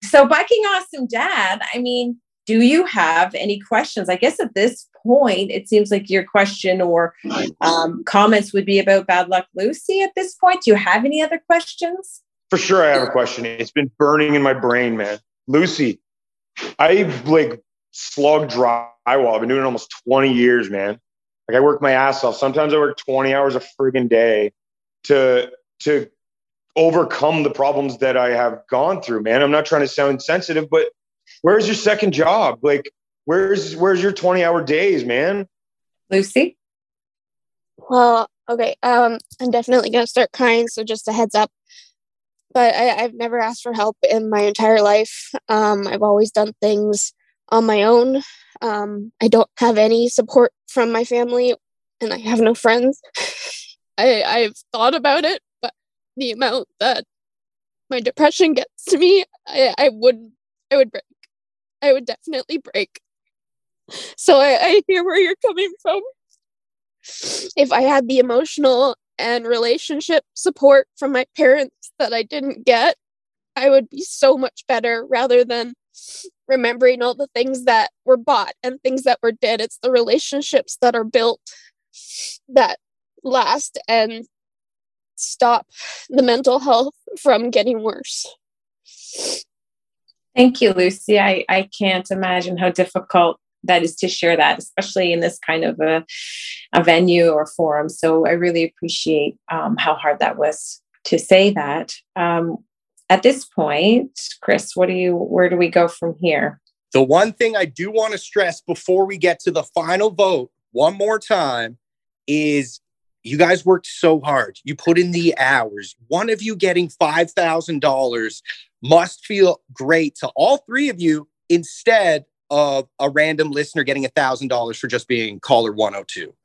So Biking Awesome Dad, I mean, do you have any questions? I guess at this point, it seems like your question or comments would be about Bad Luck Lucy at this point. Do you have any other questions? For sure, I have a question. It's been burning in my brain, man. Lucy, I like slug drywall. I've been doing it almost 20 years, man. Like I work my ass off. Sometimes I work 20 hours a friggin' day to overcome the problems that I have gone through, man. I'm not trying to sound insensitive, but where's your second job? Like, where's your 20-hour days, man? Lucy? Well, okay. I'm definitely going to start crying. So just a heads up. But I've never asked for help in my entire life. I've always done things on my own. I don't have any support from my family and I have no friends. I've thought about it, but the amount that my depression gets to me, I would break. I would definitely break. So I hear where you're coming from. If I had the emotional and relationship support from my parents that I didn't get, I would be so much better rather than remembering all the things that were bought and things that were dead. It's the relationships that are built that last and stop the mental health from getting worse. Thank you, Lucy. I can't imagine how difficult that is to share that, especially in this kind of a venue or forum. So I really appreciate how hard that was to say that. At this point, Chris, where do we go from here? The one thing I do want to stress before we get to the final vote one more time is you guys worked so hard. You put in the hours. One of you getting $5,000 must feel great to all three of you instead of a random listener getting $1,000 for just being caller 102.